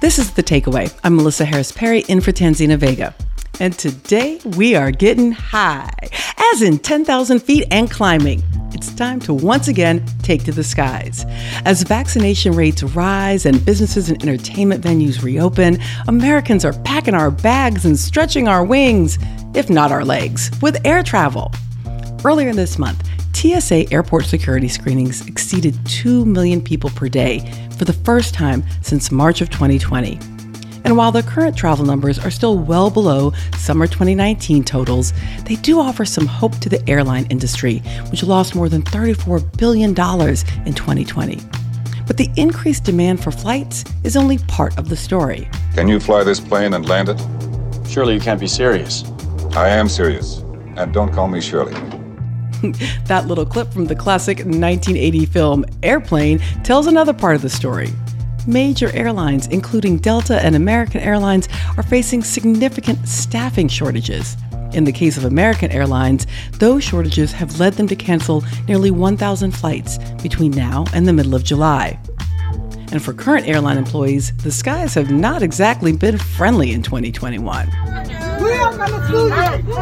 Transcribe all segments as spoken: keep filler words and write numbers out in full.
This is The Takeaway. I'm Melissa Harris Perry in for Tanzina Vega. And today we are getting high, as in ten thousand feet and climbing. It's time to once again take to the skies. As vaccination rates rise and businesses and entertainment venues reopen, Americans are packing our bags and stretching our wings, if not our legs, with air travel. Earlier this month, T S A airport security screenings exceeded two million people per day for the first time since March of twenty twenty. And while the current travel numbers are still well below summer twenty nineteen totals, they do offer some hope to the airline industry, which lost more than thirty-four billion dollars in twenty twenty. But the increased demand for flights is only part of the story. Can you fly this plane and land it? Surely you can't be serious. I am serious. And don't call me Shirley. That little clip from the classic nineteen eighty film Airplane tells another part of the story. Major airlines, including Delta and American Airlines, are facing significant staffing shortages. In the case of American Airlines, those shortages have led them to cancel nearly one thousand flights between now and the middle of July. And for current airline employees, the skies have not exactly been friendly in twenty twenty-one. We are going to sue you!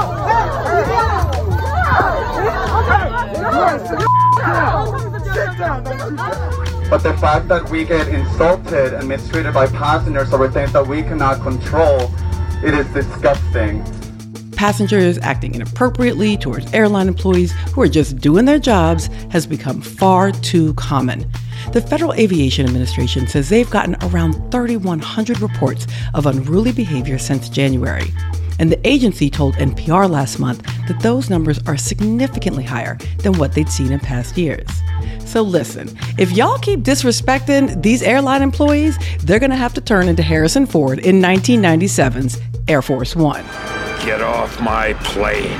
But the fact that we get insulted and mistreated by passengers over things that we cannot control, it is disgusting. Passengers acting inappropriately towards airline employees who are just doing their jobs has become far too common. The Federal Aviation Administration says they've gotten around thirty-one hundred reports of unruly behavior since January. And the agency told N P R last month that those numbers are significantly higher than what they'd seen in past years. So listen, if y'all keep disrespecting these airline employees, they're going to have to turn into Harrison Ford in nineteen ninety-seven's Air Force One. Get off my plane.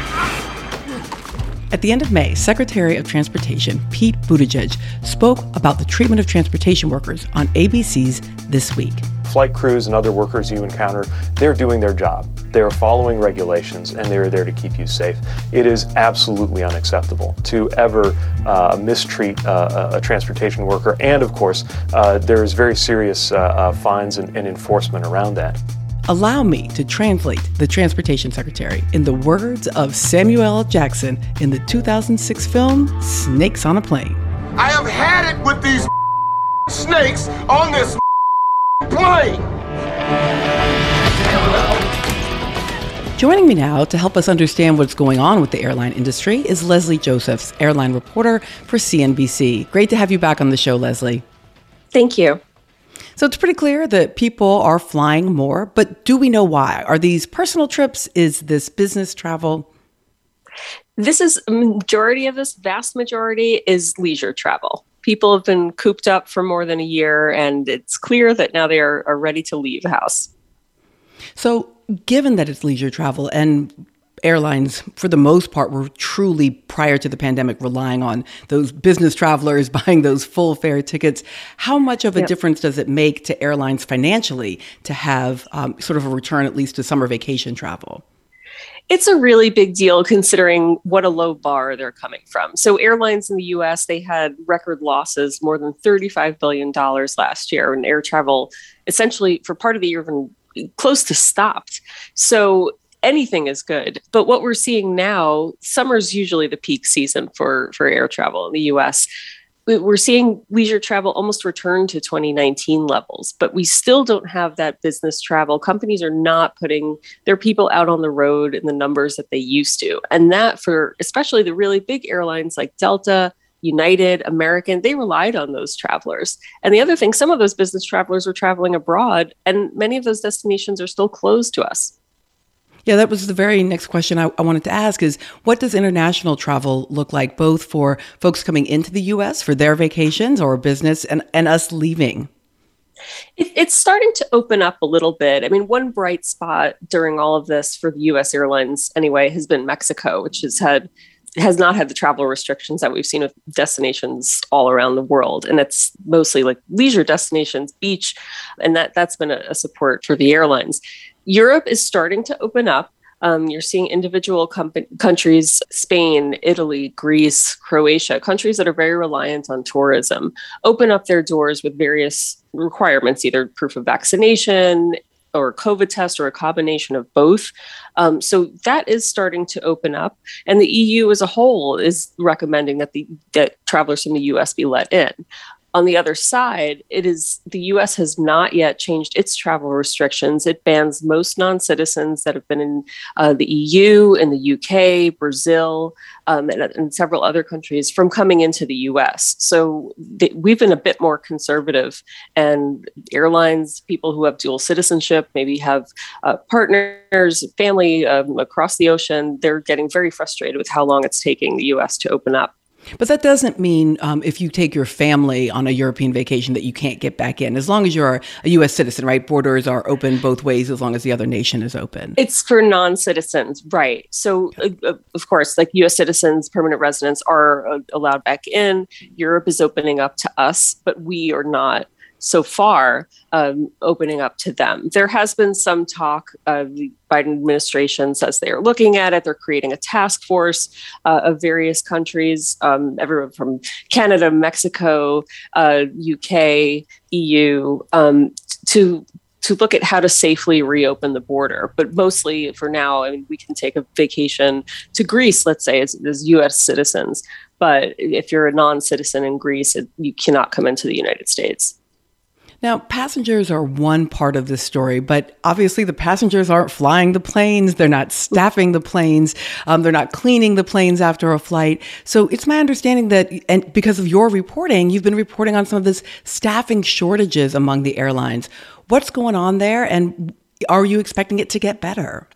At the end of May, Secretary of Transportation Pete Buttigieg spoke about the treatment of transportation workers on A B C's This Week. Flight crews and other workers you encounter, they're doing their job. They're following regulations, and they're there to keep you safe. It is absolutely unacceptable to ever uh, mistreat uh, a transportation worker. And of course, uh, there's very serious uh, uh, fines and, and enforcement around that. Allow me to translate the Transportation Secretary in the words of Samuel L. Jackson in the two thousand six film Snakes on a Plane. I have had it with these snakes on this plane. Joining me now to help us understand what's going on with the airline industry is Leslie Josephs, airline reporter for C N B C. Great to have you back on the show, Leslie. Thank you. So it's pretty clear that people are flying more, but do we know why? Are these personal trips? Is this business travel? This is a majority of this, vast majority is leisure travel. People have been cooped up for more than a year, and it's clear that now they are, are ready to leave the house. So given that it's leisure travel and airlines, for the most part, were truly, prior to the pandemic, relying on those business travelers buying those full fare tickets, how much of a yep. difference does it make to airlines financially to have um, sort of a return, at least to summer vacation travel? It's a really big deal considering what a low bar they're coming from. So airlines in the U S, they had record losses, more than thirty-five billion dollars last year, and air travel essentially for part of the year even close to stopped. So anything is good. But what we're seeing now, summer's usually the peak season for, for air travel in the U S. We're seeing leisure travel almost return to twenty nineteen levels, but we still don't have that business travel. Companies are not putting their people out on the road in the numbers that they used to. And that for especially the really big airlines like Delta, United, American, they relied on those travelers. And the other thing, some of those business travelers were traveling abroad, and many of those destinations are still closed to us. Yeah, that was the very next question I, I wanted to ask is, what does international travel look like, both for folks coming into the U S for their vacations or business and, and us leaving? It, it's starting to open up a little bit. I mean, one bright spot during all of this for the U S airlines anyway has been Mexico, which has had has not had the travel restrictions that we've seen with destinations all around the world. And it's mostly like leisure destinations, beach, and that, that's been a, a support for the airlines. Europe is starting to open up. Um, you're seeing individual com- countries, Spain, Italy, Greece, Croatia, countries that are very reliant on tourism, open up their doors with various requirements, either proof of vaccination or COVID test or a combination of both. Um, so that is starting to open up. And the E U as a whole is recommending that the that travelers from the U S be let in. On the other side, it is the U S has not yet changed its travel restrictions. It bans most non-citizens that have been in uh, the E U, in the U K, Brazil, um, and, and several other countries from coming into the U S. So th- we've been a bit more conservative, and airlines, people who have dual citizenship, maybe have uh, partners, family um, across the ocean, they're getting very frustrated with how long it's taking the U S to open up. But that doesn't mean um, if you take your family on a European vacation that you can't get back in, as long as you're a U S citizen, right? Borders are open both ways as long as the other nation is open. It's for non-citizens, right? So, uh, of course, like U S citizens, permanent residents are uh, allowed back in. Europe is opening up to us, but we are not so far um, opening up to them. There has been some talk. Uh, the Biden administration says they are looking at it. They're creating a task force uh, of various countries, um, everyone from Canada, Mexico, uh, U K, E U, um, to to look at how to safely reopen the border. But mostly for now, I mean, we can take a vacation to Greece, let's say, as, as U S citizens. But if you're a non-citizen in Greece, it, you cannot come into the United States. Now, passengers are one part of this story, but obviously the passengers aren't flying the planes. They're not staffing the planes. Um, they're not cleaning the planes after a flight. So it's my understanding that, and because of your reporting, you've been reporting on some of this staffing shortages among the airlines. What's going on there, and are you expecting it to get better?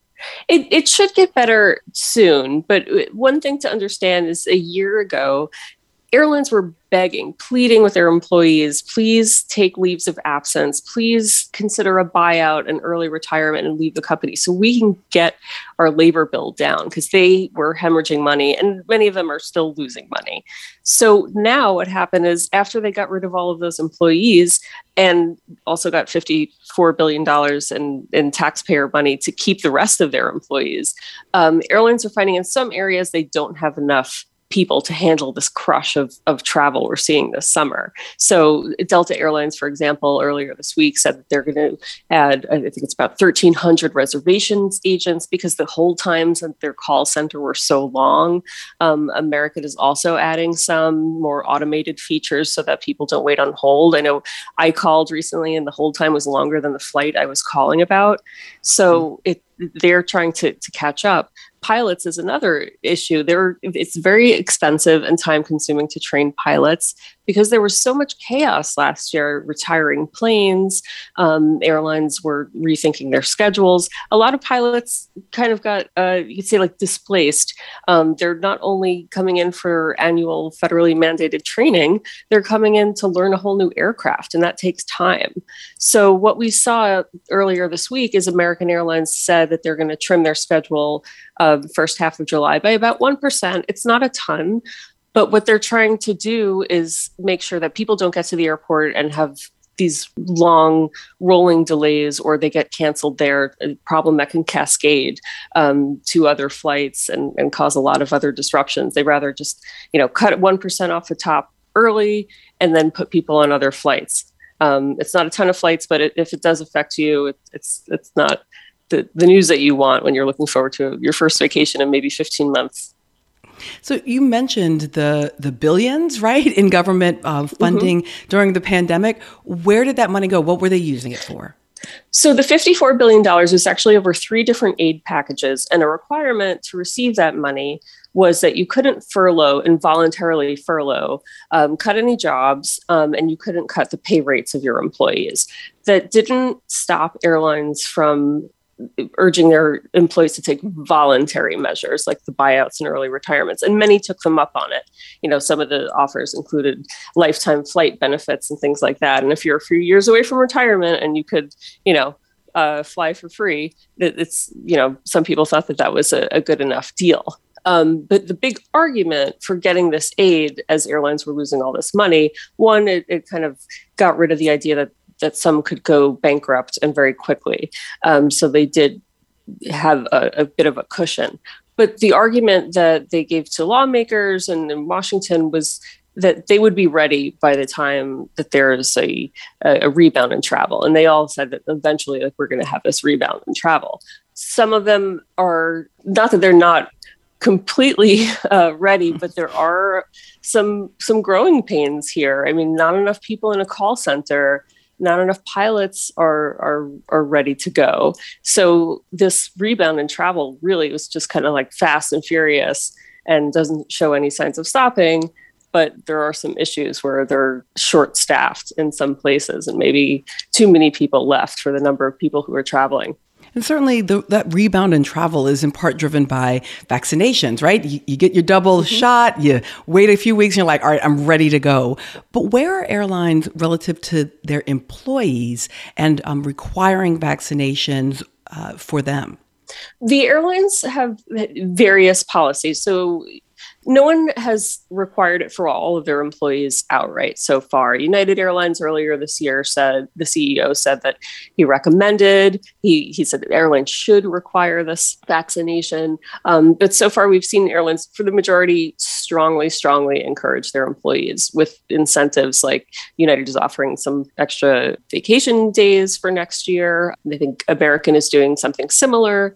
It, it should get better soon, but one thing to understand is a year ago, airlines were begging, pleading with their employees, please take leaves of absence, please consider a buyout and early retirement and leave the company so we can get our labor bill down, because they were hemorrhaging money and many of them are still losing money. So now what happened is, after they got rid of all of those employees and also got fifty-four billion dollars in, in taxpayer money to keep the rest of their employees, um, airlines are finding in some areas they don't have enough people to handle this crush of, of travel we're seeing this summer. So Delta Airlines, for example, earlier this week said that they're going to add, I think it's about thirteen hundred reservations agents, because the hold times at their call center were so long. Um, American is also adding some more automated features so that people don't wait on hold. I know I called recently and the hold time was longer than the flight I was calling about. So it, they're trying to, to catch up. Pilots is another issue. There, it's very expensive and time consuming to train pilots because there was so much chaos last year, retiring planes. Um, airlines were rethinking their schedules. A lot of pilots kind of got, uh, you could say, like displaced. Um, they're not only coming in for annual federally mandated training, they're coming in to learn a whole new aircraft, and that takes time. So what we saw earlier this week is American Airlines said that they're going to trim their schedule uh, the first half of July by about one percent. It's not a ton, but what they're trying to do is make sure that people don't get to the airport and have these long rolling delays, or they get canceled there, a problem that can cascade um, to other flights and, and cause a lot of other disruptions. They rather just, you know, cut one percent off the top early and then put people on other flights. Um, it's not a ton of flights, but it, if it does affect you, it, it's it's not the, the news that you want when you're looking forward to your first vacation in maybe fifteen months. So you mentioned the the billions, right, in government uh, funding mm-hmm. during the pandemic. Where did that money go? What were they using it for? So the fifty-four billion dollars was actually over three different aid packages, and a requirement to receive that money was that you couldn't furlough, involuntarily furlough, um, cut any jobs, um, and you couldn't cut the pay rates of your employees. That didn't stop airlines from urging their employees to take voluntary measures like the buyouts and early retirements. And many took them up on it. You know, some of the offers included lifetime flight benefits and things like that. And if you're a few years away from retirement and you could, you know, uh, fly for free, it's, you know, some people thought that that was a, a good enough deal. Um, but the big argument for getting this aid, as airlines were losing all this money, one, it, it kind of got rid of the idea that that some could go bankrupt and very quickly. Um, so they did have a, a bit of a cushion. But the argument that they gave to lawmakers and in Washington was that they would be ready by the time that there's a, a rebound in travel. And they all said that eventually, like, we're going to have this rebound in travel. Some of them are, not that they're not completely uh, ready, but there are some some growing pains here. I mean, not enough people in a call center, not enough pilots are are are ready to go. So this rebound in travel really was just kind of like fast and furious and doesn't show any signs of stopping. But there are some issues where they're short-staffed in some places and maybe too many people left for the number of people who are traveling. And certainly the, that rebound in travel is in part driven by vaccinations, right? You, you get your double mm-hmm. shot, you wait a few weeks, and you're like, all right, I'm ready to go. But where are airlines relative to their employees and um, requiring vaccinations uh, for them? The airlines have various policies. So no one has required it for all of their employees outright so far. United Airlines earlier this year said, the C E O said that he recommended, he, he said that airlines should require this vaccination. Um, but so far we've seen airlines, for the majority, strongly, strongly encourage their employees with incentives like United is offering some extra vacation days for next year. I think American is doing something similar.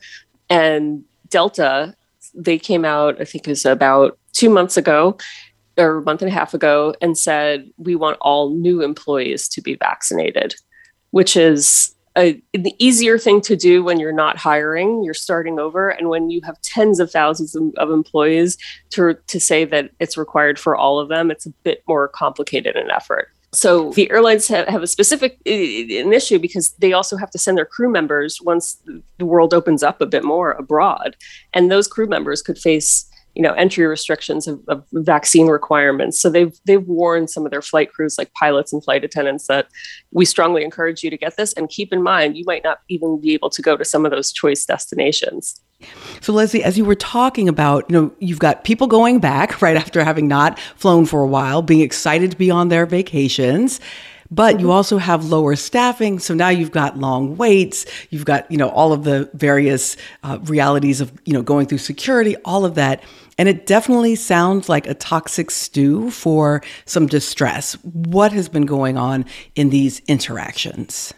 And Delta, they came out, I think it was about two months ago or a month and a half ago, and said, we want all new employees to be vaccinated, which is a, an easier thing to do when you're not hiring, you're starting over. And when you have tens of thousands of, of employees to, to say that it's required for all of them, it's a bit more complicated an effort. So the airlines have, have a specific an issue because they also have to send their crew members once the world opens up a bit more abroad. And those crew members could face, you know, entry restrictions of, of vaccine requirements. So they've they've warned some of their flight crews, like pilots and flight attendants, that we strongly encourage you to get this. And keep in mind, you might not even be able to go to some of those choice destinations. So Leslie, as you were talking about, you know, you've got people going back right after having not flown for a while, being excited to be on their vacations, but you also have lower staffing. So now you've got long waits, you've got, you know, all of the various uh, realities of, you know, going through security, all of that. And it definitely sounds like a toxic stew for some distress. What has been going on in these interactions?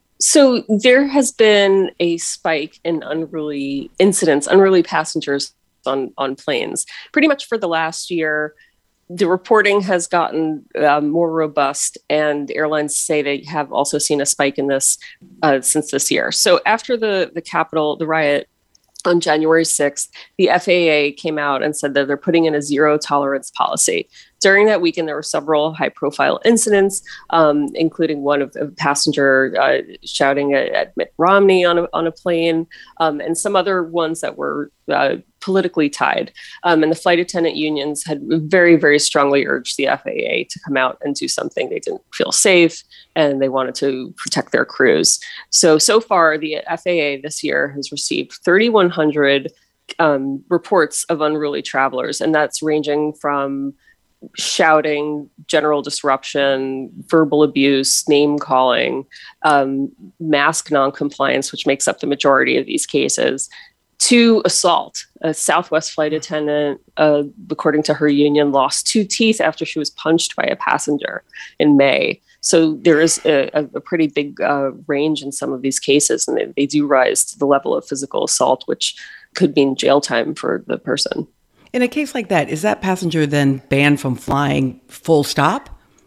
So there has been a spike in unruly incidents, unruly passengers on, on planes. Pretty much for the last year, the reporting has gotten uh, more robust, and airlines say they have also seen a spike in this uh, since this year. So after the, the Capitol, the riot on January sixth, the F A A came out and said that they're putting in a zero tolerance policy. During that weekend, there were several high-profile incidents, um, including one of a passenger uh, shouting at, at Mitt Romney on a, on a plane, um, and some other ones that were uh, politically tied. Um, and the flight attendant unions had very, very strongly urged the F A A to come out and do something. They didn't feel safe, and they wanted to protect their crews. So, so far, the F A A this year has received thirty-one hundred um, reports of unruly travelers, and that's ranging from shouting, general disruption, verbal abuse, name calling, um, mask noncompliance, which makes up the majority of these cases, to assault. A Southwest flight attendant, uh, according to her union, lost two teeth after she was punched by a passenger in May. So there is a, a pretty big uh, range in some of these cases, and they, they do rise to the level of physical assault, which could mean jail time for the person. In a case like that, is that passenger then banned from flying full stop?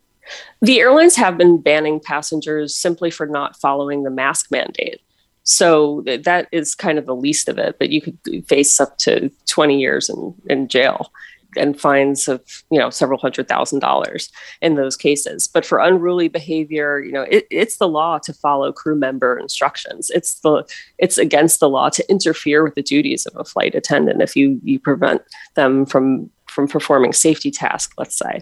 The airlines have been banning passengers simply for not following the mask mandate. So that is kind of the least of it, but you could face up to twenty years in, in jail and fines of, you know, several hundred thousand dollars in those cases. But for unruly behavior, you know, it, it's the law to follow crew member instructions. It's the it's against the law to interfere with the duties of a flight attendant if you you prevent them from from performing safety tasks, let's say.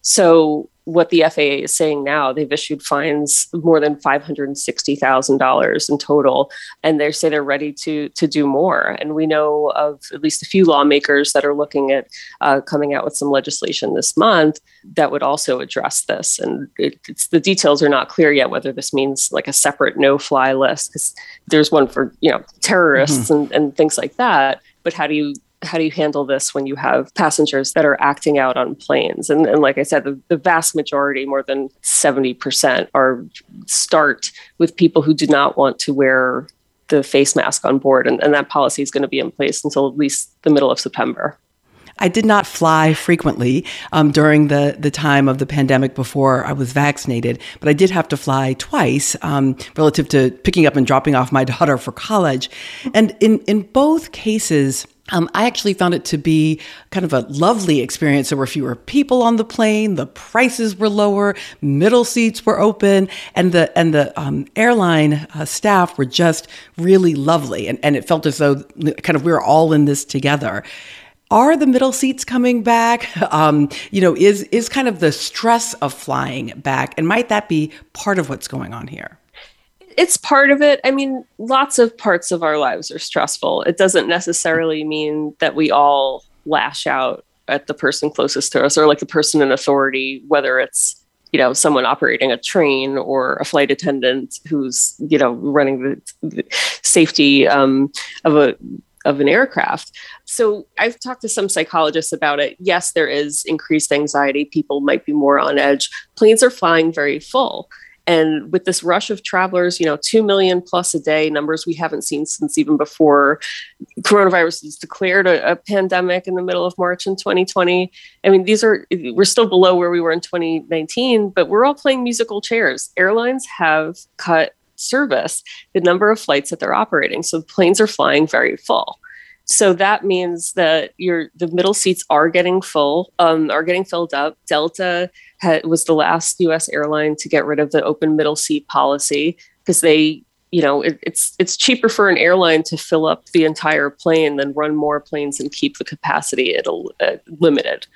So what the F A A is saying now, they've issued fines more than five hundred sixty thousand dollars in total, and they say they're ready to to do more. And we know of at least a few lawmakers that are looking at uh, coming out with some legislation this month that would also address this. And it, it's, the details are not clear yet whether this means like a separate no-fly list, because there's one for, you know, terrorists mm-hmm. and, and things like that. But how do you How do you handle this when you have passengers that are acting out on planes? And, and like I said, the, the vast majority, more than seventy percent, are start with people who do not want to wear the face mask on board. And, and that policy is going to be in place until at least the middle of September. I did not fly frequently um, during the, the time of the pandemic before I was vaccinated, but I did have to fly twice um, relative to picking up and dropping off my daughter for college. And in, in both cases, Um, I actually found it to be kind of a lovely experience. There were fewer people on the plane, the prices were lower, middle seats were open, and the and the um, airline uh, staff were just really lovely. And, and it felt as though kind of we were all in this together. Are the middle seats coming back? Um, you know, is is kind of the stress of flying back? And might that be part of what's going on here? It's part of it. I mean, lots of parts of our lives are stressful. It doesn't necessarily mean that we all lash out at the person closest to us or like the person in authority, whether it's, you know, someone operating a train or a flight attendant who's, you know, running the, the safety um, of a of an aircraft. So I've talked to some psychologists about it. Yes, there is increased anxiety. People might be more on edge. Planes are flying very full. And with this rush of travelers, you know, two million plus a day, numbers we haven't seen since even before coronavirus was declared a, a pandemic in the middle of March in twenty twenty. I mean, these are, we're still below where we were in twenty nineteen, but we're all playing musical chairs. Airlines have cut service, the number of flights that they're operating. So planes are flying very full. So that means that your the middle seats are getting full, um, are getting filled up. Delta had, was the last U S airline to get rid of the open middle seat policy because they, you know, it, it's it's cheaper for an airline to fill up the entire plane than run more planes and keep the capacity at a, uh, limited.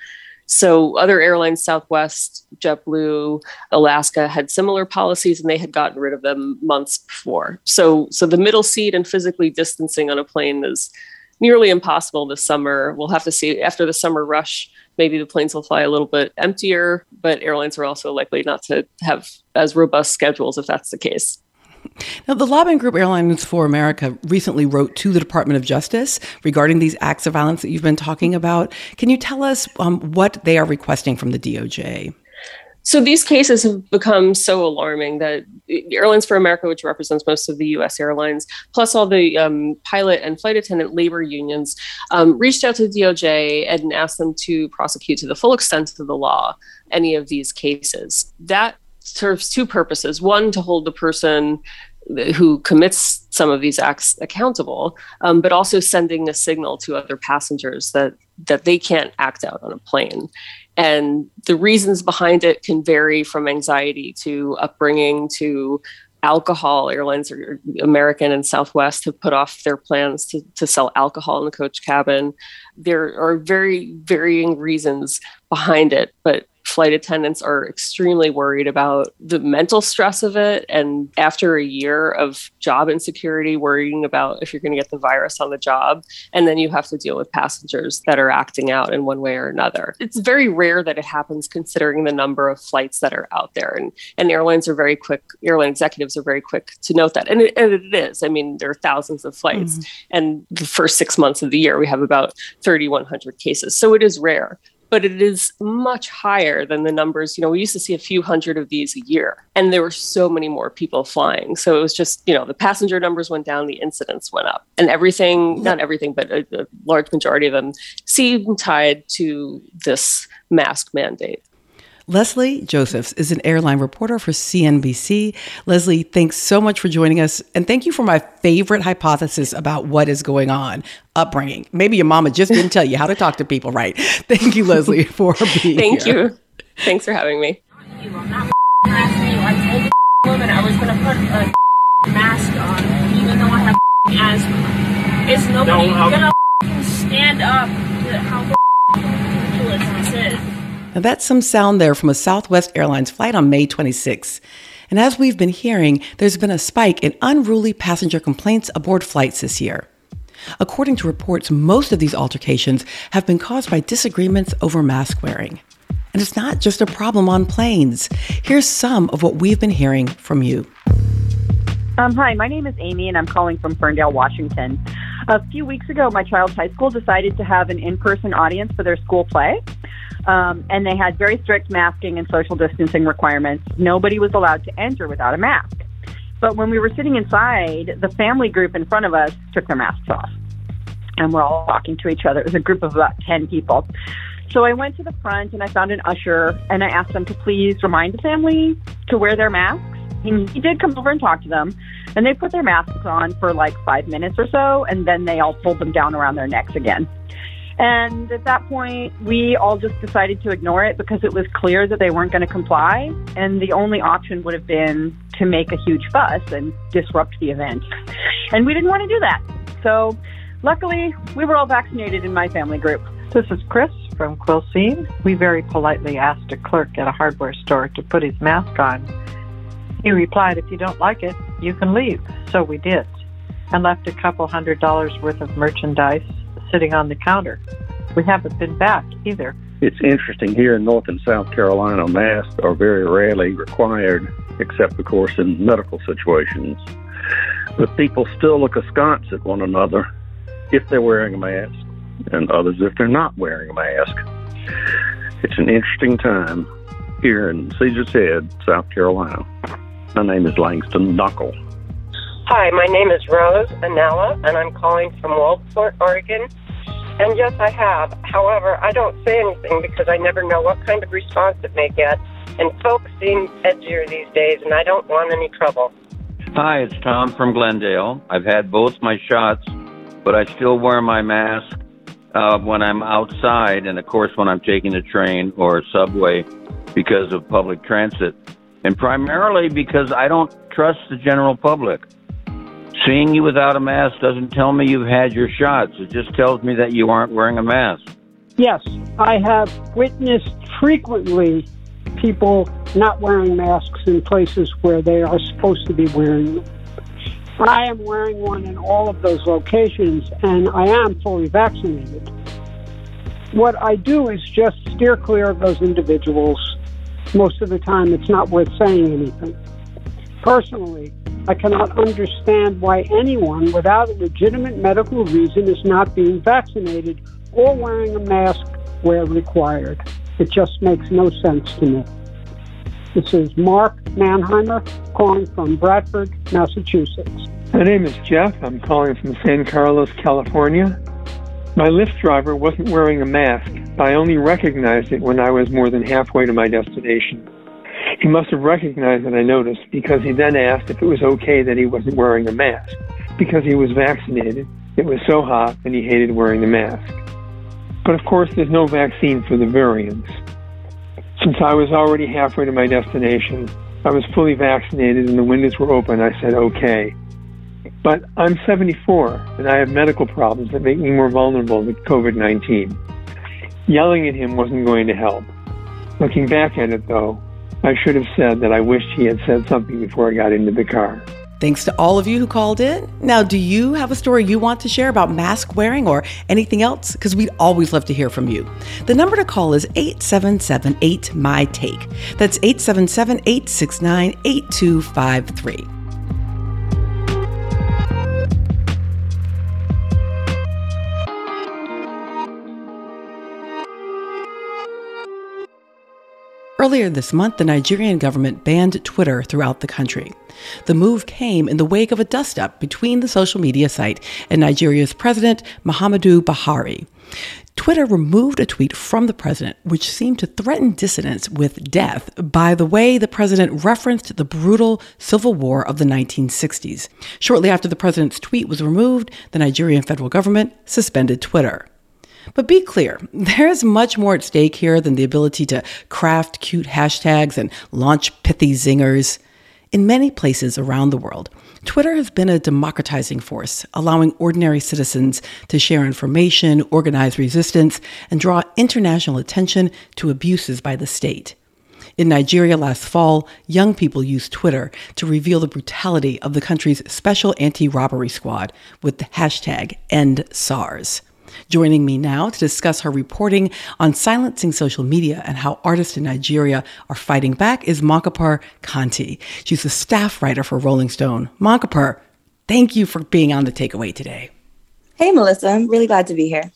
So other airlines, Southwest, JetBlue, Alaska, had similar policies, and they had gotten rid of them months before. So so the middle seat and physically distancing on a plane is nearly impossible this summer. We'll have to see after the summer rush, maybe the planes will fly a little bit emptier, but airlines are also likely not to have as robust schedules if that's the case. Now, the lobbying group Airlines for America recently wrote to the Department of Justice regarding these acts of violence that you've been talking about. Can you tell us um, what they are requesting from the D O J? So these cases have become so alarming that Airlines for America, which represents most of the U S airlines, plus all the um, pilot and flight attendant labor unions, um, reached out to the D O J and asked them to prosecute to the full extent of the law any of these cases. That serves two purposes. One, to hold the person who commits some of these acts accountable, um, but also sending a signal to other passengers that that they can't act out on a plane. And the reasons behind it can vary from anxiety to upbringing to alcohol. Airlines, are, American and Southwest, have put off their plans to, to sell alcohol in the coach cabin. There are very varying reasons behind it, but flight attendants are extremely worried about the mental stress of it. And after a year of job insecurity, worrying about if you're going to get the virus on the job, and then you have to deal with passengers that are acting out in one way or another. It's very rare that it happens considering the number of flights that are out there. And, and airlines are very quick, airline executives are very quick to note that. And it, and it is. I mean, there are thousands of flights. Mm-hmm. And the first six months of the year, we have about thirty-one hundred cases. So it is rare. But it is much higher than the numbers. You know, we used to see a few hundred of these a year, and there were so many more people flying. So it was just, you know, the passenger numbers went down, the incidents went up, and everything, not everything, but a, a large majority of them seem tied to this mask mandate. Leslie Josephs is an airline reporter for C N B C. Leslie, thanks so much for joining us. And thank you for my favorite hypothesis about what is going on, upbringing. Maybe your mama just didn't tell you how to talk to people right. Thank you, Leslie, for being thank here. Thank you. Thanks for having me. I'm not harassing you. I told the woman I was going to put a mask on, even though I have asthma. Is nobody no, going to stand up to how ridiculous Now that's some sound there from a Southwest Airlines flight on May twenty-sixth. And as we've been hearing, there's been a spike in unruly passenger complaints aboard flights this year. According to reports, most of these altercations have been caused by disagreements over mask wearing. And it's not just a problem on planes. Here's some of what we've been hearing from you. Um, hi, my name is Amy, and I'm calling from Ferndale, Washington. A few weeks ago, my child's high school decided to have an in-person audience for their school play. Um, and they had very strict masking and social distancing requirements. Nobody was allowed to enter without a mask. But when we were sitting inside, the family group in front of us took their masks off. And we're all talking to each other. It was a group of about ten people. So I went to the front and I found an usher and I asked them to please remind the family to wear their masks. He, he did come over and talk to them. And they put their masks on for like five minutes or so. And then they all pulled them down around their necks again. And at that point, we all just decided to ignore it because it was clear that they weren't going to comply. And the only option would have been to make a huge fuss and disrupt the event. And we didn't want to do that. So luckily, we were all vaccinated in my family group. This is Chris from Quilcene. We very politely asked a clerk at a hardware store to put his mask on. He replied, if you don't like it, you can leave. So we did, and left a couple hundred dollars worth of merchandise sitting on the counter. We haven't been back either. It's interesting, here in North and South Carolina, masks are very rarely required, except, of course, in medical situations. But people still look askance at one another if they're wearing a mask, and others if they're not wearing a mask. It's an interesting time here in Caesar's Head, South Carolina. My name is Langston Knuckle. Hi, my name is Rose Anella, and I'm calling from Waldport, Oregon. And yes, I have. However, I don't say anything because I never know what kind of response it may get. And folks seem edgier these days, and I don't want any trouble. Hi, it's Tom from Glendale. I've had both my shots, but I still wear my mask uh, when I'm outside, and of course when I'm taking a train or a subway because of public transit. And primarily because I don't trust the general public. Seeing you without a mask doesn't tell me you've had your shots. It just tells me that you aren't wearing a mask. Yes, I have witnessed frequently people not wearing masks in places where they are supposed to be wearing them. I am wearing one in all of those locations, and I am fully vaccinated. What I do is just steer clear of those individuals. Most of the time, it's not worth saying anything. Personally, I cannot understand why anyone without a legitimate medical reason is not being vaccinated or wearing a mask where required. It just makes no sense to me. This is Mark Mannheimer calling from Bradford, Massachusetts. My name is Jeff. I'm calling from San Carlos, California. My Lyft driver wasn't wearing a mask, but I only recognized it when I was more than halfway to my destination. He must have recognized that I noticed because he then asked if it was okay that he wasn't wearing a mask. Because he was vaccinated, it was so hot and he hated wearing the mask. But of course, there's no vaccine for the variants. Since I was already halfway to my destination, I was fully vaccinated and the windows were open, I said okay. But I'm seventy-four and I have medical problems that make me more vulnerable to covid nineteen. Yelling at him wasn't going to help. Looking back at it, though, I should have said that I wished he had said something before I got into the car. Thanks to all of you who called in. Now, do you have a story you want to share about mask wearing or anything else? Because we'd always love to hear from you. The number to call is eight seven seven eight M Y T A K E. That's eight seven seven, eight six nine, eight two five three. Earlier this month, the Nigerian government banned Twitter throughout the country. The move came in the wake of a dust-up between the social media site and Nigeria's president, Muhammadu Buhari. Twitter removed a tweet from the president, which seemed to threaten dissidents with death by the way the president referenced the brutal civil war of the nineteen sixties. Shortly after the president's tweet was removed, the Nigerian federal government suspended Twitter. But be clear, there is much more at stake here than the ability to craft cute hashtags and launch pithy zingers. In many places around the world, Twitter has been a democratizing force, allowing ordinary citizens to share information, organize resistance, and draw international attention to abuses by the state. In Nigeria last fall, young people used Twitter to reveal the brutality of the country's special anti-robbery squad with the hashtag End SARS. Joining me now to discuss her reporting on silencing social media and how artists in Nigeria are fighting back is Monkapur Kanti. She's a staff writer for Rolling Stone. Monkapur, thank you for being on The Takeaway today. Hey, Melissa. I'm really glad to be here.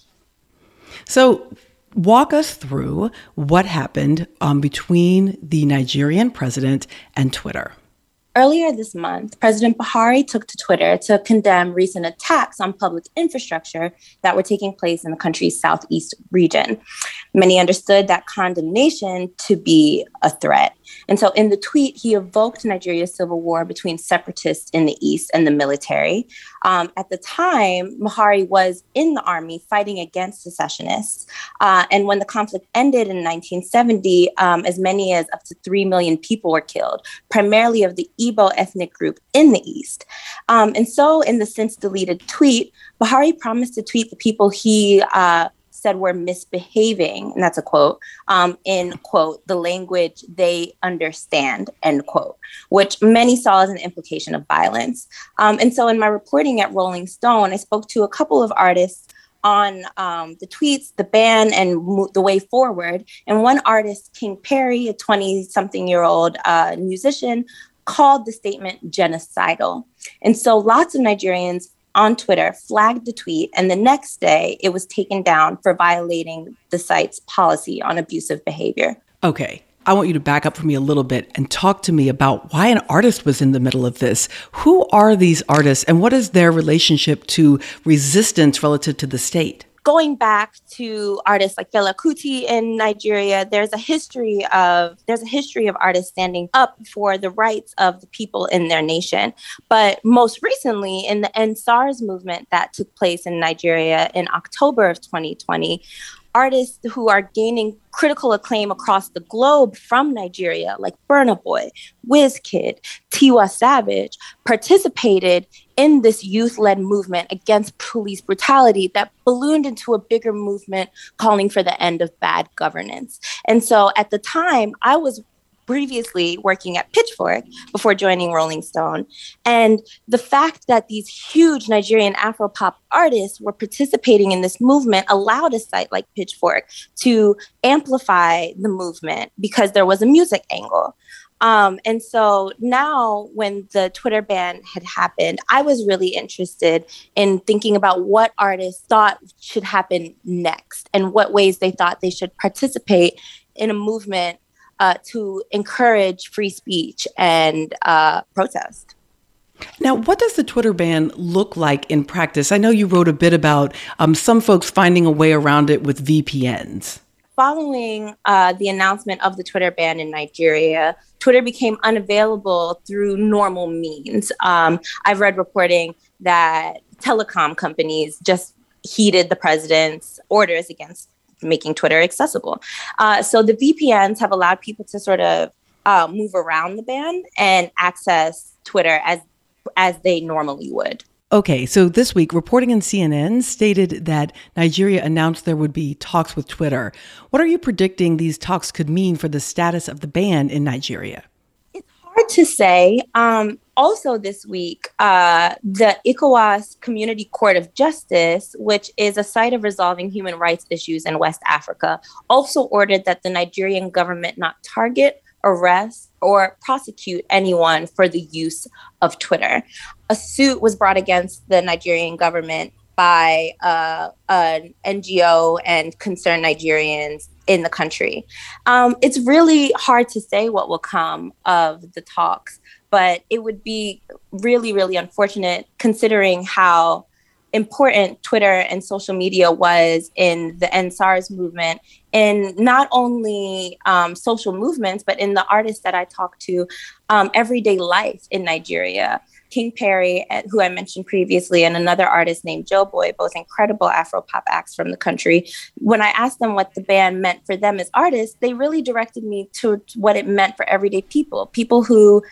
So walk us through what happened um, between the Nigerian president and Twitter. Earlier this month, President Buhari took to Twitter to condemn recent attacks on public infrastructure that were taking place in the country's southeast region. Many understood that condemnation to be a threat. And so in the tweet, he evoked Nigeria's civil war between separatists in the east and the military. Um, at the time, Buhari was in the army fighting against secessionists. Uh, and when the conflict ended in nineteen seventy, um, as many as up to three million people were killed, primarily of the Igbo ethnic group in the east. Um, and so in the since deleted tweet, Buhari promised to tweet the people he uh, said were misbehaving, and that's a quote, um, in, quote, the language they understand, end quote, which many saw as an implication of violence. Um, and so in my reporting at Rolling Stone, I spoke to a couple of artists on um, the tweets, the ban, and mo- the way forward. And one artist, King Perry, a twenty-something-year-old uh, musician, called the statement genocidal. And so lots of Nigerians on Twitter flagged the tweet, and the next day it was taken down for violating the site's policy on abusive behavior. Okay, I want you to back up for me a little bit and talk to me about why an artist was in the middle of this. Who are these artists, and what is their relationship to resistance relative to the state? Going back to artists like Fela Kuti in Nigeria, there's a history of there's a history of artists standing up for the rights of the people in their nation. But most recently, in the End SARS movement that took place in Nigeria in October of twenty twenty, artists who are gaining critical acclaim across the globe from Nigeria, like Burna Boy, Wizkid, Tiwa Savage, participated in this youth-led movement against police brutality that ballooned into a bigger movement calling for the end of bad governance. And so at the time, I was previously working at Pitchfork before joining Rolling Stone. And the fact that these huge Nigerian Afropop artists were participating in this movement allowed a site like Pitchfork to amplify the movement because there was a music angle. Um, and so now when the Twitter ban had happened, I was really interested in thinking about what artists thought should happen next and what ways they thought they should participate in a movement Uh, to encourage free speech and uh, protest. Now, what does the Twitter ban look like in practice? I know you wrote a bit about um, some folks finding a way around it with V P Ns. Following uh, the announcement of the Twitter ban in Nigeria, Twitter became unavailable through normal means. Um, I've read reporting that telecom companies just heeded the president's orders against making Twitter accessible. Uh, so the V P Ns have allowed people to sort of uh, move around the ban and access Twitter as as they normally would. Okay, so this week, reporting in C N N stated that Nigeria announced there would be talks with Twitter. What are you predicting these talks could mean for the status of the ban in Nigeria? Hard to say. Um, also this week, uh, the ECOWAS Community Court of Justice, which is a site of resolving human rights issues in West Africa, also ordered that the Nigerian government not target, arrest, or prosecute anyone for the use of Twitter. A suit was brought against the Nigerian government by uh, an N G O and concerned Nigerians in the country. Um, it's really hard to say what will come of the talks, but it would be really, really unfortunate considering how important Twitter and social media was in the End SARS movement, in not only um, social movements, but in the artists that I talked to, um, everyday life in Nigeria. King Perry, who I mentioned previously, and another artist named Joeboy, both incredible Afro-pop acts from the country. When I asked them what the ban meant for them as artists, they really directed me to what it meant for everyday people, people who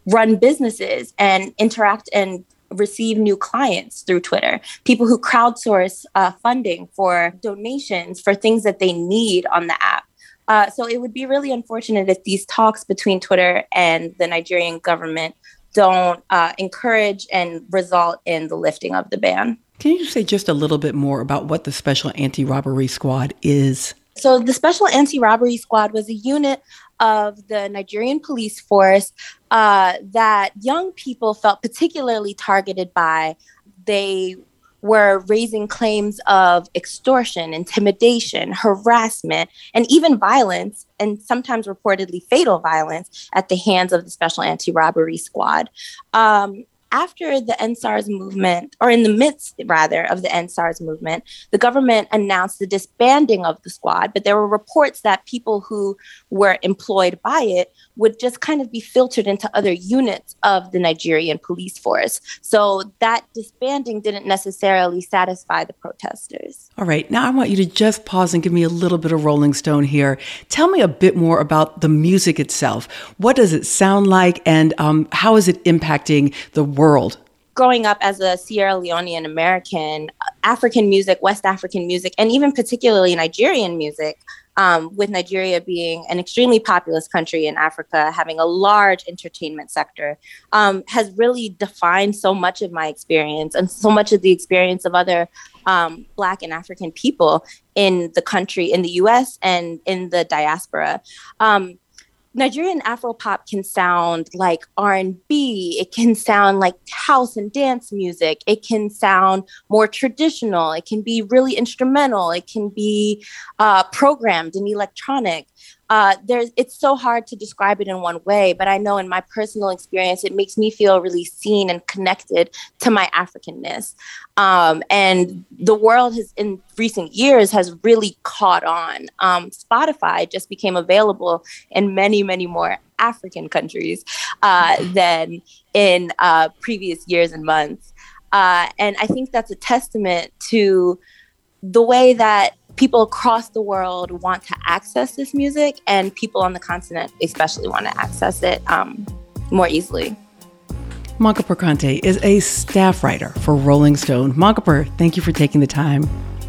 run businesses and interact and receive new clients through Twitter, people who crowdsource uh, funding for donations for things that they need on the app. Uh, so it would be really unfortunate if these talks between Twitter and the Nigerian government don't uh, encourage and result in the lifting of the ban. Can you say just a little bit more about what the Special Anti-Robbery Squad is? So the Special Anti-Robbery Squad was a unit of the Nigerian police force uh, that young people felt particularly targeted by. They were raising claims of extortion, intimidation, harassment, and even violence, and sometimes reportedly fatal violence at the hands of the Special Anti-Robbery Squad. Um, After the End SARS movement, or in the midst, rather, of the End SARS movement, the government announced the disbanding of the squad, but there were reports that people who were employed by it would just kind of be filtered into other units of the Nigerian police force. So that disbanding didn't necessarily satisfy the protesters. All right, now I want you to just pause and give me a little bit of Rolling Stone here. Tell me a bit more about the music itself. What does it sound like, and um, how is it impacting the world? Growing up as a Sierra Leonean American, African music, West African music, and even particularly Nigerian music, um, with Nigeria being an extremely populous country in Africa, having a large entertainment sector, um, has really defined so much of my experience and so much of the experience of other um, Black and African people in the country, in the U S and in the diaspora. Um, Nigerian Afropop can sound like R and B. It can sound like house and dance music. It can sound more traditional. It can be really instrumental. It can be uh, programmed and electronic. Uh, there's, it's so hard to describe it in one way, but I know in my personal experience, it makes me feel really seen and connected to my Africanness. Um, and the world has, in recent years, has really caught on. Um, Spotify just became available in many, many more African countries uh, than in uh, previous years and months. Uh, and I think that's a testament to the way that people across the world want to access this music, and people on the continent especially want to access it um, more easily. Monkapur Kante is a staff writer for Rolling Stone. Monkapur, thank you for taking the time.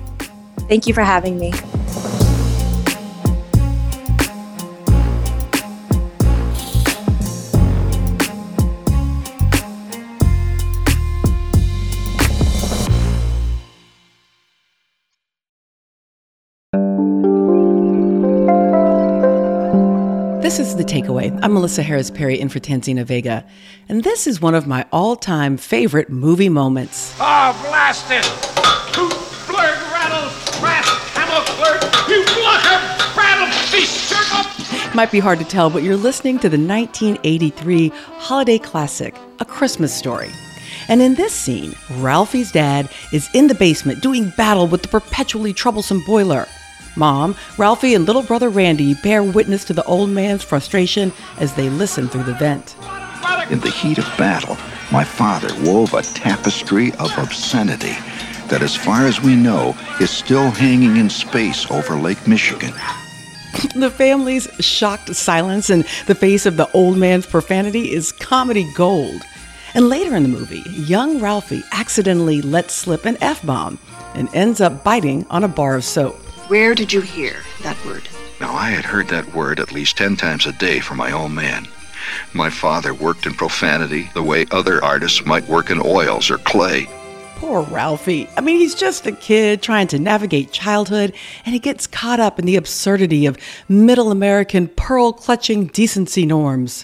Thank you for having me. This is The Takeaway. I'm Melissa Harris Perry in for Tanzina Vega. And this is one of my all-time favorite movie moments. Oh, blast it! Toot, blurg, rattle, rat, hammer, blurg, you blocker, rattle, beast, jerk up! It might be hard to tell, but you're listening to the nineteen eighty-three holiday classic, A Christmas Story. And in this scene, Ralphie's dad is in the basement doing battle with the perpetually troublesome boiler. Mom, Ralphie, and little brother Randy bear witness to the old man's frustration as they listen through the vent. In the heat of battle, my father wove a tapestry of obscenity that, as far as we know, is still hanging in space over Lake Michigan. The family's shocked silence in the face of the old man's profanity is comedy gold. And later in the movie, young Ralphie accidentally lets slip an F-bomb and ends up biting on a bar of soap. Where did you hear that word? Now, I had heard that word at least ten times a day from my old man. My father worked in profanity the way other artists might work in oils or clay. Poor Ralphie. I mean, he's just a kid trying to navigate childhood, and he gets caught up in the absurdity of middle American pearl-clutching decency norms.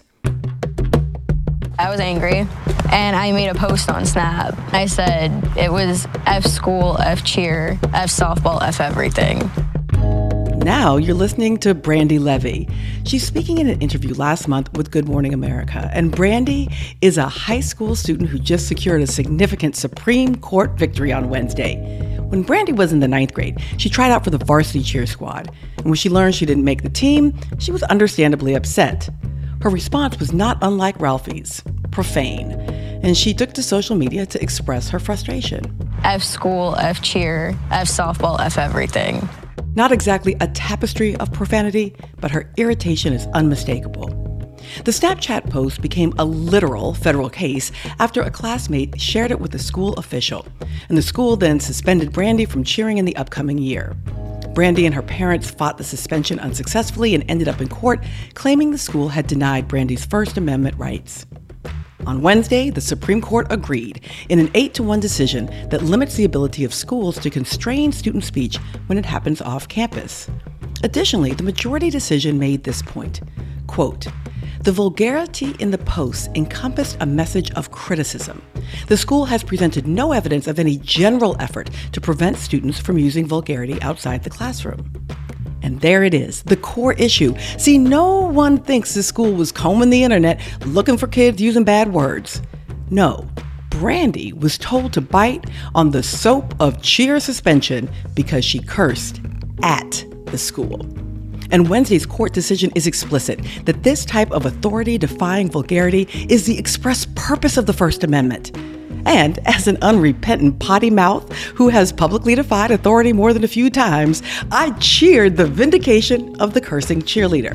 I was angry, and I made a post on Snap. I said it was F school, F cheer, F softball, F everything. Now you're listening to Brandy Levy. She's speaking in an interview last month with Good Morning America, and Brandy is a high school student who just secured a significant Supreme Court victory on Wednesday. When Brandy was in the ninth grade, she tried out for the varsity cheer squad, and when she learned she didn't make the team, she was understandably upset. Her response was not unlike Ralphie's, profane, and she took to social media to express her frustration. F school, F cheer, F softball, F everything. Not exactly a tapestry of profanity, but her irritation is unmistakable. The Snapchat post became a literal federal case after a classmate shared it with a school official, and the school then suspended Brandy from cheering in the upcoming year. Brandy and her parents fought the suspension unsuccessfully and ended up in court, claiming the school had denied Brandy's First Amendment rights. On Wednesday, the Supreme Court agreed in an eight to one decision that limits the ability of schools to constrain student speech when it happens off campus. Additionally, the majority decision made this point, quote, "The vulgarity in the posts encompassed a message of criticism. The school has presented no evidence of any general effort to prevent students from using vulgarity outside the classroom." And there it is, the core issue. See, no one thinks the school was combing the internet looking for kids using bad words. No, Brandy was told to bite on the soap of cheer suspension because she cursed at the school. And Wednesday's court decision is explicit that this type of authority-defying vulgarity is the express purpose of the First Amendment. And as an unrepentant potty mouth who has publicly defied authority more than a few times, I cheered the vindication of the cursing cheerleader.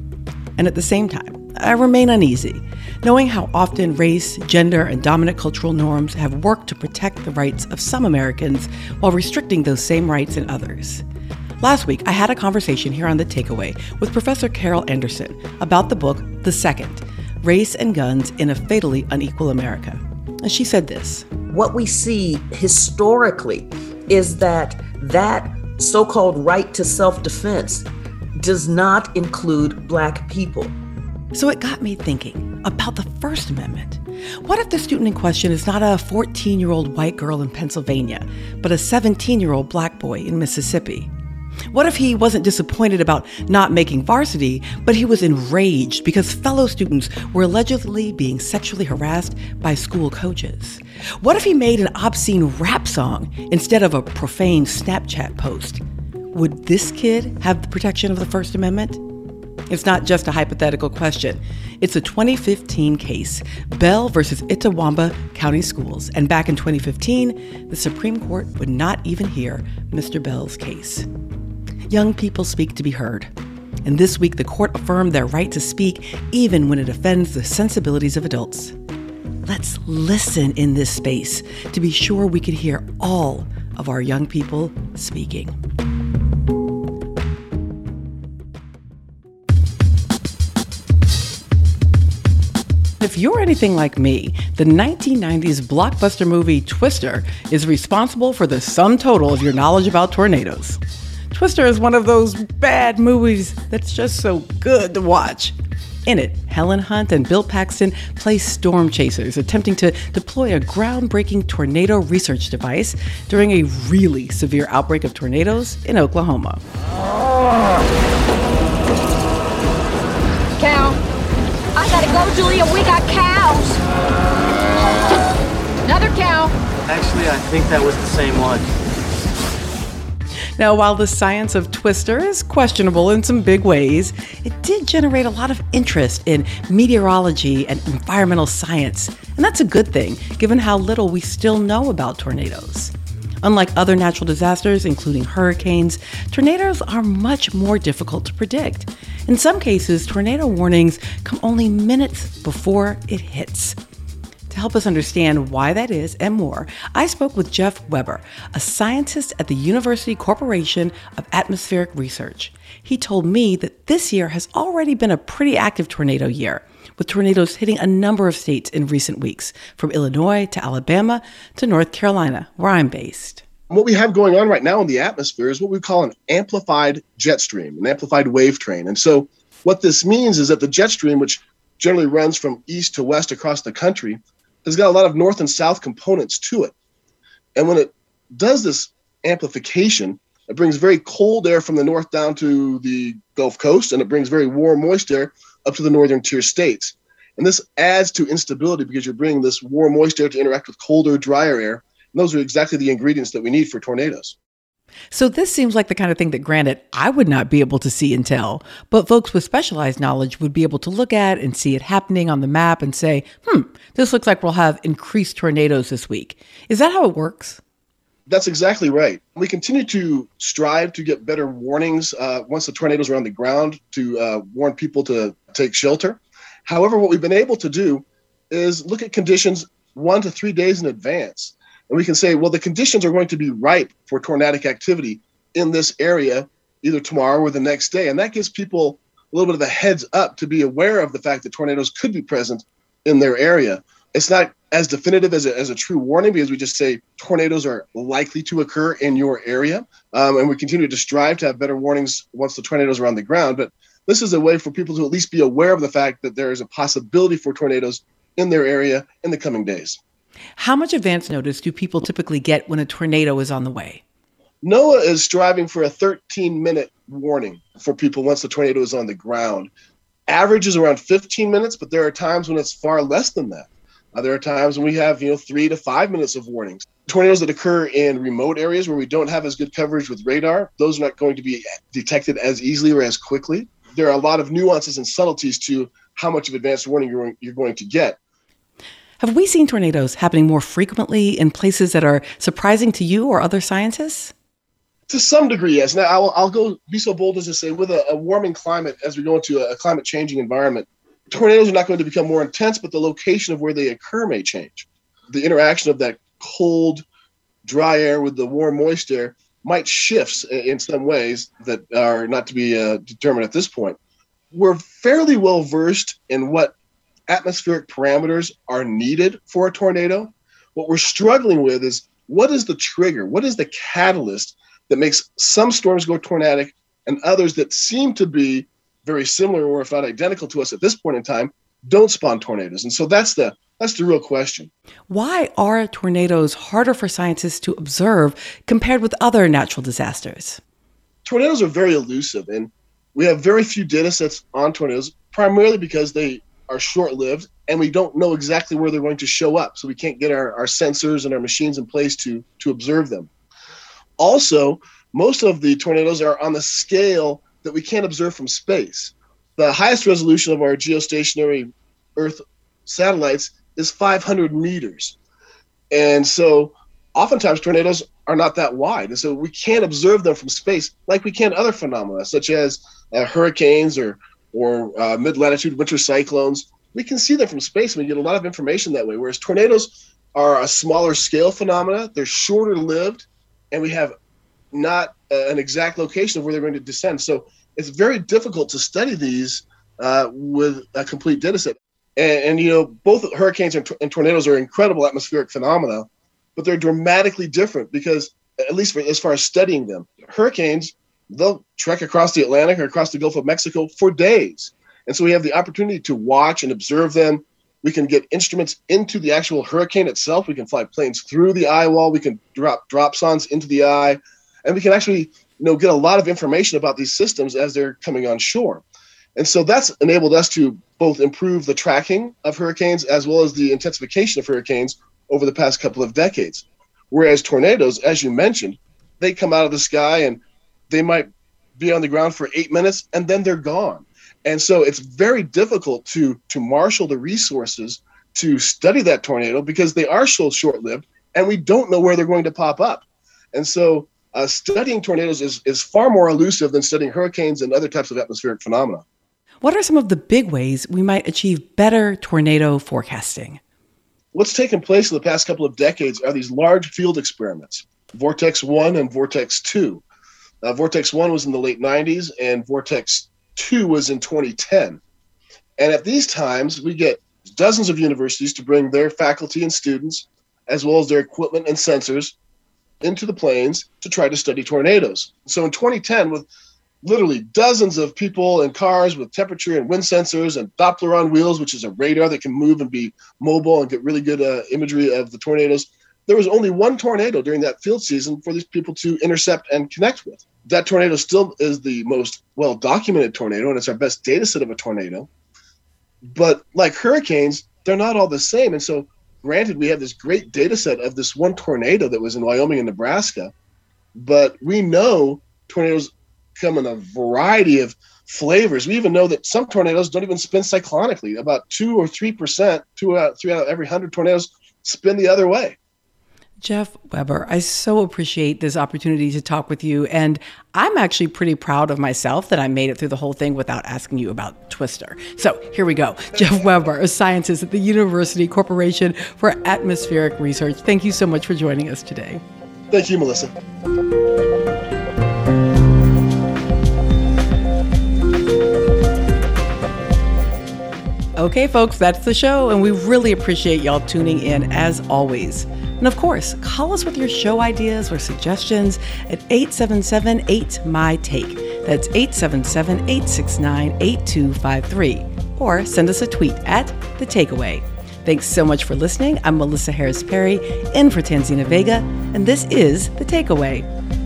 And at the same time, I remain uneasy, knowing how often race, gender, and dominant cultural norms have worked to protect the rights of some Americans while restricting those same rights in others. Last week, I had a conversation here on The Takeaway with Professor Carol Anderson about the book The Second, Race and Guns in a Fatally Unequal America. And she said this. What we see historically is that that so-called right to self-defense does not include Black people. So it got me thinking about the First Amendment. What if the student in question is not a fourteen-year-old white girl in Pennsylvania, but a seventeen-year-old Black boy in Mississippi? What if he wasn't disappointed about not making varsity, but he was enraged because fellow students were allegedly being sexually harassed by school coaches? What if he made an obscene rap song instead of a profane Snapchat post? Would this kid have the protection of the First Amendment? It's not just a hypothetical question. It's a twenty fifteen case, Bell versus Itawamba County Schools. And back in twenty fifteen, the Supreme Court would not even hear Mister Bell's case. Young people speak to be heard. And this week, the court affirmed their right to speak even when it offends the sensibilities of adults. Let's listen in this space to be sure we can hear all of our young people speaking. If you're anything like me, the nineteen nineties blockbuster movie Twister is responsible for the sum total of your knowledge about tornadoes. Twister is one of those bad movies that's just so good to watch. In it, Helen Hunt and Bill Paxton play storm chasers attempting to deploy a groundbreaking tornado research device during a really severe outbreak of tornadoes in Oklahoma. Cow. I gotta go, Julia. We got cows. Another cow. Actually, I think that was the same one. Now, while the science of Twister is questionable in some big ways, it did generate a lot of interest in meteorology and environmental science. And that's a good thing, given how little we still know about tornadoes. Unlike other natural disasters, including hurricanes, tornadoes are much more difficult to predict. In some cases, tornado warnings come only minutes before it hits. To help us understand why that is and more, I spoke with Jeff Weber, a scientist at the University Corporation of Atmospheric Research. He told me that this year has already been a pretty active tornado year, with tornadoes hitting a number of states in recent weeks, from Illinois to Alabama to North Carolina, where I'm based. What we have going on right now in the atmosphere is what we call an amplified jet stream, an amplified wave train. And so what this means is that the jet stream, which generally runs from east to west across the country, has got a lot of north and south components to it. And when it does this amplification, it brings very cold air from the north down to the Gulf Coast, and it brings very warm, moist air up to the northern tier states. And this adds to instability because you're bringing this warm, moist air to interact with colder, drier air. And those are exactly the ingredients that we need for tornadoes. So this seems like the kind of thing that, granted, I would not be able to see and tell, but folks with specialized knowledge would be able to look at and see it happening on the map and say, hmm, this looks like we'll have increased tornadoes this week. Is that how it works? That's exactly right. We continue to strive to get better warnings uh, once the tornadoes are on the ground to uh, warn people to take shelter. However, what we've been able to do is look at conditions one to three days in advance. And we can say, well, the conditions are going to be ripe for tornadic activity in this area, either tomorrow or the next day. And that gives people a little bit of a heads up to be aware of the fact that tornadoes could be present in their area. It's not as definitive as a, as a true warning, because we just say tornadoes are likely to occur in your area. Um, and we continue to strive to have better warnings once the tornadoes are on the ground. But this is a way for people to at least be aware of the fact that there is a possibility for tornadoes in their area in the coming days. How much advance notice do people typically get when a tornado is on the way? NOAA is striving for a thirteen minute warning for people once the tornado is on the ground. Average is around fifteen minutes, but there are times when it's far less than that. Uh, there are times when we have, you know, three to five minutes of warnings. Tornadoes that occur in remote areas where we don't have as good coverage with radar, those are not going to be detected as easily or as quickly. There are a lot of nuances and subtleties to how much of advanced warning you're, you're going to get. Have we seen tornadoes happening more frequently in places that are surprising to you or other scientists? To some degree, yes. Now, I'll, I'll go be so bold as to say, with a, a warming climate, as we go into a, a climate-changing environment, tornadoes are not going to become more intense, but the location of where they occur may change. The interaction of that cold, dry air with the warm, moist air might shift in some ways that are not to be uh, determined at this point. We're fairly well versed in what atmospheric parameters are needed for a tornado. What we're struggling with is, what is the trigger? What is the catalyst that makes some storms go tornadic and others that seem to be very similar, or if not identical to us at this point in time, don't spawn tornadoes? And so that's the that's the real question. Why are tornadoes harder for scientists to observe compared with other natural disasters? Tornadoes are very elusive, and we have very few data sets on tornadoes, primarily because they are short-lived and we don't know exactly where they're going to show up. So we can't get our, our sensors and our machines in place to, to observe them. Also, most of the tornadoes are on the scale that we can't observe from space. The highest resolution of our geostationary Earth satellites is five hundred meters. And so oftentimes tornadoes are not that wide. And so we can't observe them from space like we can other phenomena, such as uh, hurricanes or, or uh, mid-latitude winter cyclones. We can see them from space and we get a lot of information that way, whereas tornadoes are a smaller scale phenomena. They're shorter lived, and we have not uh, an exact location of where they're going to descend. So it's very difficult to study these uh, with a complete data set. And, and, you know, both hurricanes and, and tornadoes are incredible atmospheric phenomena, but they're dramatically different because, at least for, as far as studying them, hurricanes, they'll trek across the Atlantic or across the Gulf of Mexico for days. And so we have the opportunity to watch and observe them. We can get instruments into the actual hurricane itself. We can fly planes through the eye wall. We can drop dropsondes into the eye. And we can actually, you know, get a lot of information about these systems as they're coming on shore. And so that's enabled us to both improve the tracking of hurricanes as well as the intensification of hurricanes over the past couple of decades. Whereas tornadoes, as you mentioned, they come out of the sky and they might be on the ground for eight minutes and then they're gone. And so it's very difficult to, to marshal the resources to study that tornado because they are so short-lived and we don't know where they're going to pop up. And so uh, studying tornadoes is, is far more elusive than studying hurricanes and other types of atmospheric phenomena. What are some of the big ways we might achieve better tornado forecasting? What's taken place in the past couple of decades are these large field experiments, Vortex one and Vortex two. Uh, Vortex one was in the late nineties and Vortex two was in twenty ten. And at these times, we get dozens of universities to bring their faculty and students, as well as their equipment and sensors, into the plains to try to study tornadoes. So in twenty ten, with literally dozens of people and cars with temperature and wind sensors and Doppler on wheels, which is a radar that can move and be mobile and get really good uh, imagery of the tornadoes, there was only one tornado during that field season for these people to intercept and connect with. That tornado still is the most well-documented tornado, and it's our best data set of a tornado. But like hurricanes, they're not all the same. And so granted, we have this great data set of this one tornado that was in Wyoming and Nebraska, but we know tornadoes come in a variety of flavors. We even know that some tornadoes don't even spin cyclonically. About two or three percent, two out, three out of every hundred tornadoes spin the other way. Jeff Weber, I so appreciate this opportunity to talk with you. And I'm actually pretty proud of myself that I made it through the whole thing without asking you about Twister. So here we go. Jeff Weber, a scientist at the University Corporation for Atmospheric Research. Thank you so much for joining us today. Thank you, Melissa. Okay, folks, that's the show, and we really appreciate y'all tuning in as always. And of course, call us with your show ideas or suggestions at eight seven seven, eight, M Y, TAKE. That's eight seven seven, eight six nine, eight two five three. Or send us a tweet at The Takeaway. Thanks so much for listening. I'm Melissa Harris Perry, in for Tanzina Vega, and this is The Takeaway.